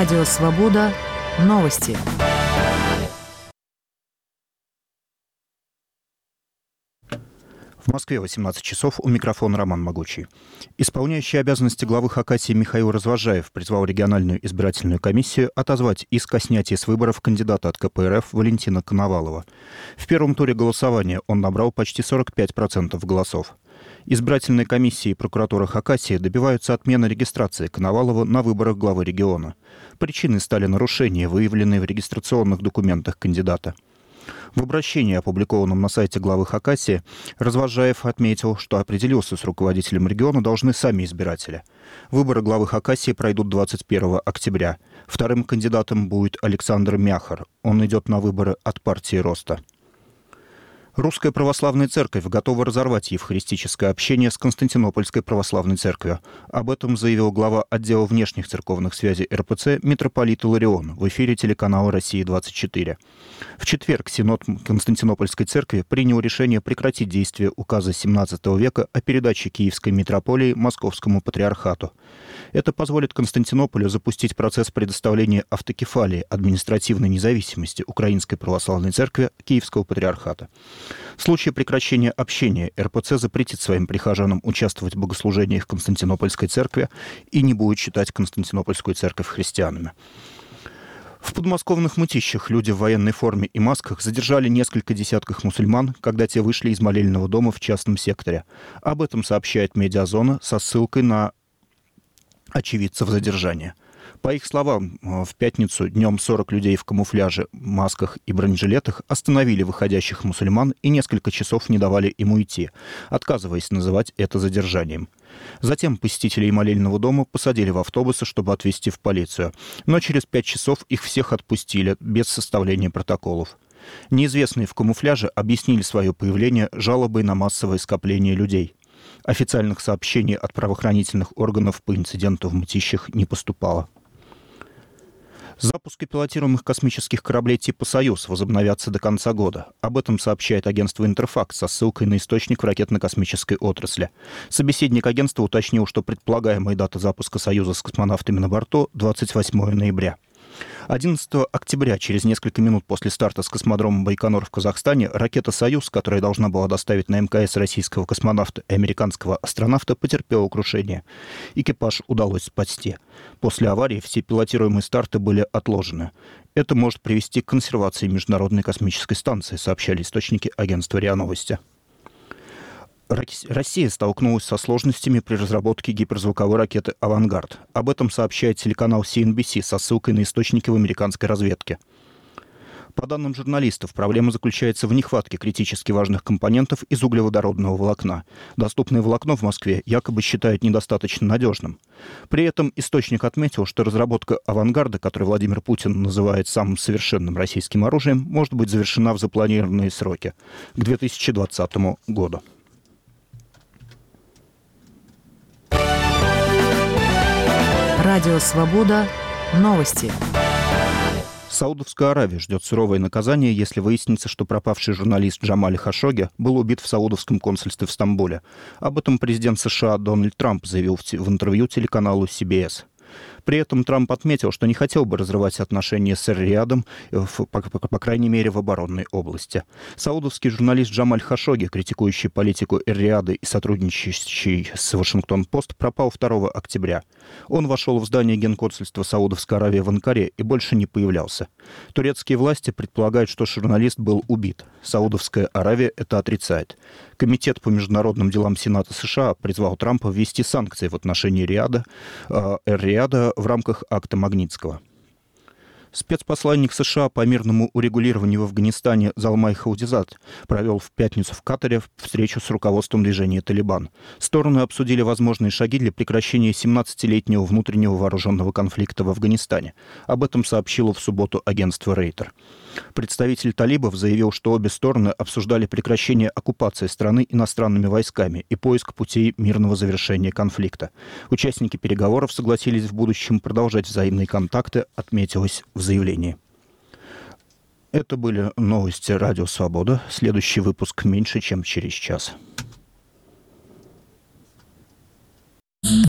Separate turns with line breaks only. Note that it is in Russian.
Радио «Свобода». Новости.
В Москве 18 часов. У микрофона Роман Могучий. Исполняющий обязанности главы Хакасии Михаил Развожаев призвал региональную избирательную комиссию отозвать иск о снятии с выборов кандидата от КПРФ Валентина Коновалова. В первом туре голосования он набрал почти 45% голосов. Избирательные комиссии и прокуратура Хакасии добиваются отмены регистрации Коновалова на выборах главы региона. Причиной стали нарушения, выявленные в регистрационных документах кандидата. В обращении, опубликованном на сайте главы Хакасии, Развожаев отметил, что определился с руководителем региона должны сами избиратели. Выборы главы Хакасии пройдут 21 октября. Вторым кандидатом будет Александр Мяхар. Он идет на выборы от партии «Роста». Русская православная церковь готова разорвать евхаристическое общение с Константинопольской православной церковью. Об этом заявил глава отдела внешних церковных связей РПЦ митрополит Иларион в эфире телеканала «Россия-24». В четверг Синод Константинопольской церкви принял решение прекратить действие указа XVII века о передаче Киевской митрополии Московскому патриархату. Это позволит Константинополю запустить процесс предоставления автокефалии, административной независимости Украинской православной церкви Киевского патриархата. В случае прекращения общения РПЦ запретит своим прихожанам участвовать в богослужениях Константинопольской церкви и не будет считать Константинопольскую церковь христианами. В подмосковных Мытищах люди в военной форме и масках задержали несколько десятков мусульман, когда те вышли из молельного дома в частном секторе. Об этом сообщает «Медиазона» со ссылкой на очевидцев задержания. По их словам, в пятницу днем 40 людей в камуфляже, масках и бронежилетах остановили выходящих мусульман и несколько часов не давали им уйти, отказываясь называть это задержанием. Затем посетителей молельного дома посадили в автобусы, чтобы отвезти в полицию, но через 5 часов их всех отпустили без составления протоколов. Неизвестные в камуфляже объяснили свое появление жалобой на массовое скопление людей. Официальных сообщений от правоохранительных органов по инциденту в Мытищах не поступало. Запуски пилотируемых космических кораблей типа «Союз» возобновятся до конца года. Об этом сообщает агентство «Интерфакс» со ссылкой на источник в ракетно-космической отрасли. Собеседник агентства уточнил, что предполагаемая дата запуска «Союза» с космонавтами на борту – 28 ноября. 11 октября, через несколько минут после старта с космодрома Байконур в Казахстане, ракета «Союз», которая должна была доставить на МКС российского космонавта и американского астронавта, потерпела крушение. Экипаж удалось спасти. После аварии все пилотируемые старты были отложены. Это может привести к консервации Международной космической станции, сообщали источники агентства РИА Новости. Россия столкнулась со сложностями при разработке гиперзвуковой ракеты «Авангард». Об этом сообщает телеканал CNBC со ссылкой на источники в американской разведке. По данным журналистов, проблема заключается в нехватке критически важных компонентов из углеводородного волокна. Доступное волокно в Москве якобы считают недостаточно надежным. При этом источник отметил, что разработка «Авангарда», который Владимир Путин называет самым совершенным российским оружием, может быть завершена в запланированные сроки – к 2020 году.
Радио «Свобода». Новости.
Саудовскую Аравию ждет суровое наказание, если выяснится, что пропавший журналист Джамаль Хашогги был убит в саудовском консульстве в Стамбуле. Об этом президент США Дональд Трамп заявил в интервью телеканалу CBS. При этом Трамп отметил, что не хотел бы разрывать отношения с Эр-Риядом, по крайней мере, в оборонной области. Саудовский журналист Джамаль Хашогги, критикующий политику Эр-Рияда и сотрудничающий с Вашингтон-Пост, пропал 2 октября. Он вошел в здание генконсульства Саудовской Аравии в Анкаре и больше не появлялся. Турецкие власти предполагают, что журналист был убит. Саудовская Аравия это отрицает. Комитет по международным делам Сената США призвал Трампа ввести санкции в отношении Эр-Рияда в рамках акта Магнитского. Спецпосланник США по мирному урегулированию в Афганистане Залмай Халдизад провел в пятницу в Катаре встречу с руководством движения «Талибан». Стороны обсудили возможные шаги для прекращения 17-летнего внутреннего вооруженного конфликта в Афганистане. Об этом сообщило в субботу агентство Рейтер. Представитель талибов заявил, что обе стороны обсуждали прекращение оккупации страны иностранными войсками и поиск путей мирного завершения конфликта. Участники переговоров согласились в будущем продолжать взаимные контакты, отметилось в заявлении. Это были новости «Радио Свобода». Следующий выпуск меньше, чем через час.